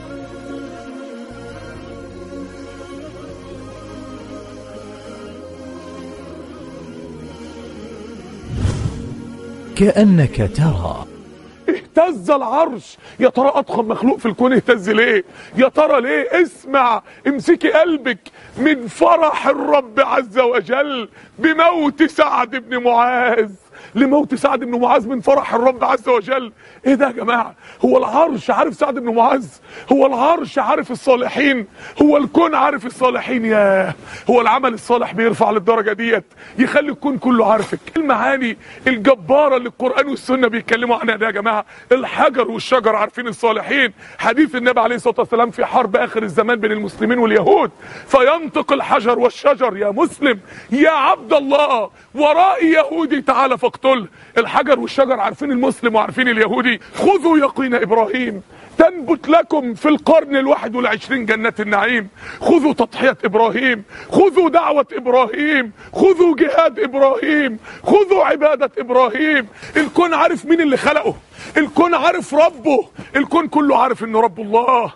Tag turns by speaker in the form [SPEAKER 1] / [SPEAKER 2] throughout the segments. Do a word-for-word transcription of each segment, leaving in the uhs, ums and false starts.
[SPEAKER 1] كأنك ترى.
[SPEAKER 2] اهتز العرش. يا ترى اضخم مخلوق في الكون اهتز ليه؟ يا ترى ليه؟ اسمع، امسكي قلبك من فرح الرب عز وجل بموت سعد بن معاذ، لموت سعد بن معاذ من فرح الرب عز وجل. ايه ده يا جماعه؟ هو العرش عارف سعد بن معاذ؟ هو العرش عارف الصالحين؟ هو الكون عارف الصالحين؟ ياه، هو العمل الصالح بيرفع للدرجه ديت يخلي الكون كله عارفك. المعاني الجباره اللي القران والسنه بيتكلموا عنها ده يا جماعه. الحجر والشجر عارفين الصالحين. حديث النبي عليه الصلاه والسلام في حرب اخر الزمان بين المسلمين واليهود، فينطق الحجر والشجر: يا مسلم يا عبد الله، ورائي يهودي تعالى فاقتله. الحجر والشجر عارفين المسلم وعارفين اليهودي. خذوا يقين ابراهيم تنبت لكم في القرن الواحد والعشرين جنات النعيم. خذوا تضحية ابراهيم، خذوا دعوة ابراهيم، خذوا جهاد ابراهيم، خذوا عبادة ابراهيم. الكون عارف مين اللي خلقه، الكون عارف ربه، الكون كله عارف انه رب الله.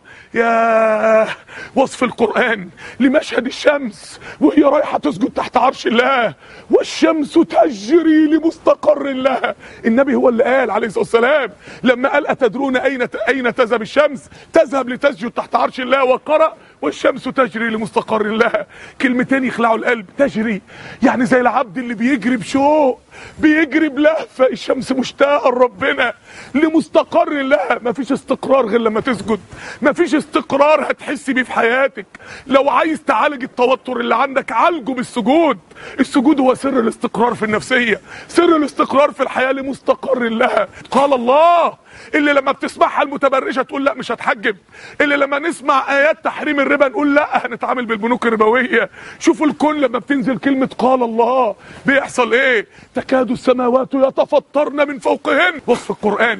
[SPEAKER 2] يا وصف القرآن لمشهد الشمس وهي رايحة تسجد تحت عرش الله: والشمس تجري لمستقر لها. النبي هو اللي قال عليه الصلاة والسلام لما قال: أتدرون أين أين تذهب الشمس؟ تذهب لتسجد تحت عرش الله. وقرأ: والشمس تجري لمستقر لها. كلمتين يخلعوا القلب. تجري يعني زي العبد اللي بيجري بشوق، بيجري بلهفة. الشمس مشتاقة لربنا لمستقر لها. مفيش استقرار غير لما تسجد، مفيش استقرار هتحس بيه في حياتك. لو عايز تعالج التوتر اللي عندك عالجه بالسجود. السجود هو سر الاستقرار في النفسية، سر الاستقرار في الحياة لمستقر لها. قال الله. اللي لما بتسمعها المتبرجة تقول لا مش هتحجب، اللي لما نسمع آيات تحريم الربا نقول لا هنتعامل بالبنوك الربوية. شوفوا الكون لما بتنزل كلمة قال الله بيحصل ايه؟ تكاد السماوات يتفطرن من فوقهن. وصف القرآن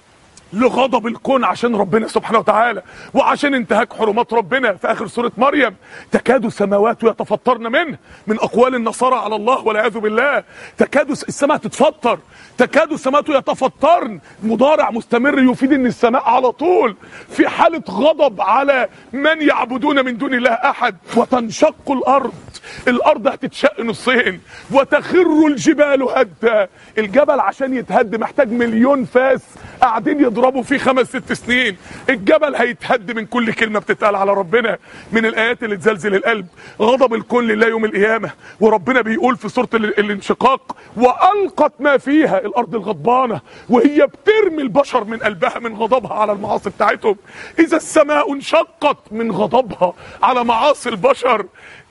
[SPEAKER 2] لغضب الكون عشان ربنا سبحانه وتعالى وعشان انتهاك حرمات ربنا في اخر سورة مريم: تكاد السماوات يتفطرن منه، من اقوال النصارى على الله والعياذ بالله. تكاد السماء تتفطر، تكاد السماوات يتفطرن، مضارع مستمر يفيد ان السماء على طول في حالة غضب على من يعبدون من دون الله احد. وتنشق الارض، الارض هتتشق نصين. وتخر الجبال هدا، الجبل عشان يتهد محتاج مليون فاس قاعدين يضربوا فيه خمس ست سنين. الجبل هيتهد من كل كلمة بتتقال على ربنا. من الآيات اللي تزلزل القلب غضب الكون لله يوم القيامة. وربنا بيقول في سورة الانشقاق: وألقت ما فيها. الأرض الغضبانة وهي بترمي البشر من قلبها من غضبها على المعاصي بتاعتهم. إذا السماء انشقت من غضبها على معاصي البشر.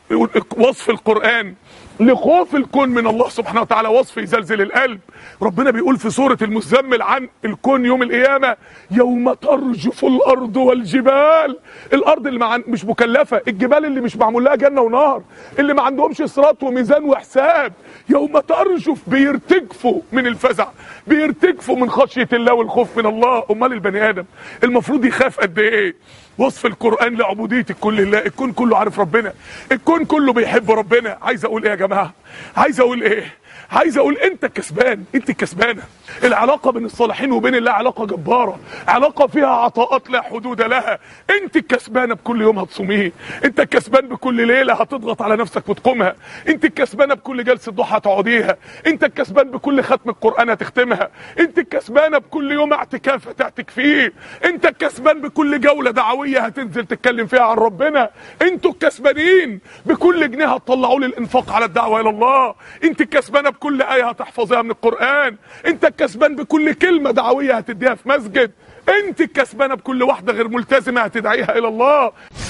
[SPEAKER 2] وصف القرآن لخوف الكون من الله سبحانه وتعالى وصف يزلزل القلب. ربنا بيقول في سورة المزمل عن الكون يوم القيامة: يوم ترجف الأرض والجبال. الأرض اللي مع مش مكلفة، الجبال اللي مش معمول لها جنة ونهر، اللي ما عندهمش صراط وميزان وحساب. يوم ترجف بيرتجفوا من الفزع، بيرتجفوا من خشية الله والخوف من الله. أمال البني آدم المفروض يخاف قد إيه؟ وصف القرآن لعبودية الكون لله. الكون كله عارف ربنا، الكون كله بيحب ربنا. عايز اقول ايه يا جماعة؟ عايز اقول ايه؟ عايز اقول انت الكسبان، انت الكسبانة. العلاقة بين الصالحين وبين الله علاقة جبارة، علاقة فيها عطاءات لا حدود لها. انت الكسبانة بكل يوم هتصوميه، انت الكسبان بكل ليلة هتضغط على نفسك وتقومها، انت الكسبانة بكل جلسة ضحى تقعديها، انت الكسبان بكل ختم القرآن هتختمها، انت الكسبانة بكل يوم اعتكاف هتعتك فيه، انت الكسبان بكل جولة دعوية هتنزل تتكلم فيها عن ربنا، انتوا الكسبانين بكل جنيه هتطلعوا للانفاق على الدعوة الى الله، انت الكسبانة بكل آية هتحفظيها من القرآن، انت الكسبان بكل كلمة دعوية هتديها في مسجد، انت الكسبانة بكل واحدة غير ملتزمة هتدعيها الى الله.